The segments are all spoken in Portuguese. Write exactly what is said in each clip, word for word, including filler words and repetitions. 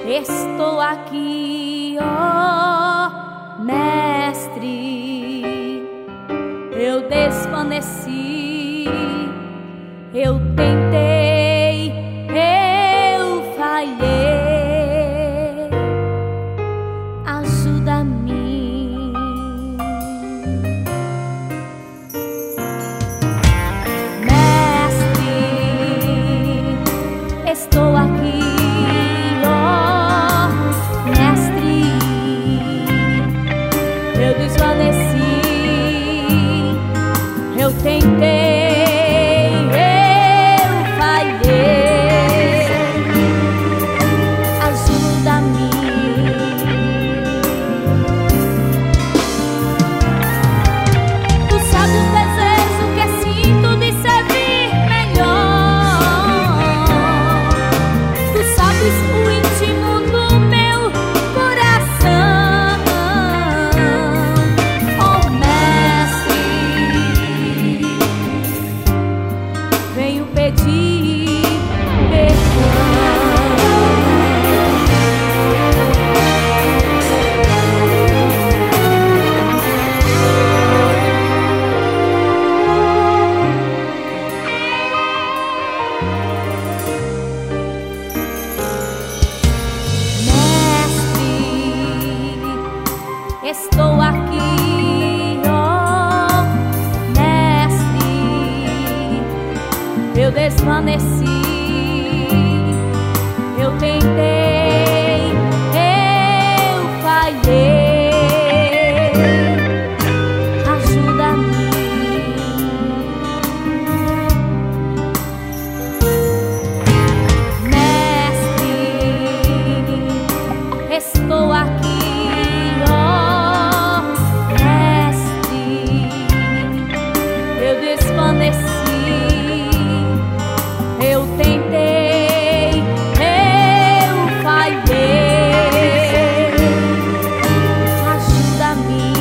Estou aqui, ó Mestre. Eu desvaneci, eu tentei, eu falhei. Ajuda-me. Mestre, estou aqui. Eu desvaneci, eu tentei, eu falhei. Ajuda-me. Tu sabes o desejo que sinto de servir melhor. Tu sabes o íntimo do meu coração. Venho pedir Mestre, estou aqui, ó Mestre. Eu desvaneci, eu tentei, eu falhei. Ajuda-me. Mestre, estou aqui, ó Mestre. Eu desvaneci, eu tentei, eu falhei. Ajuda-me.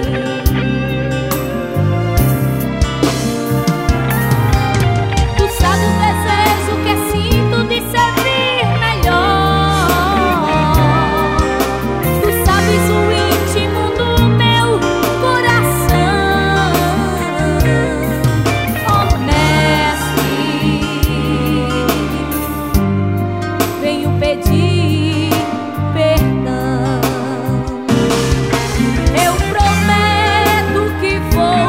Tu sabes o desejo que sinto de servir melhor. Tu sabes o íntimo do meu coração. Oh Mestre, venho pedir perdão. Eu prometo que vou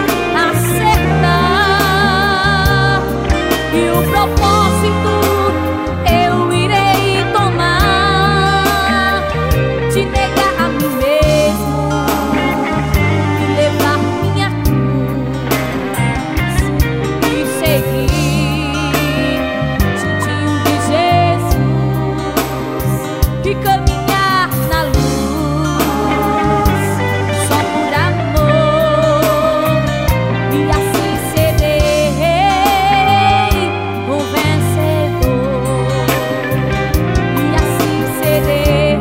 acertar, e o propósito eu irei tomar, de negar a mim mesmo e levar minha cruz e seguir juntinho de Jesus e caminhar na luz, só por amor, e assim serei um vencedor, e assim serei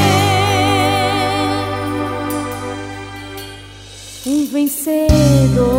um vencedor.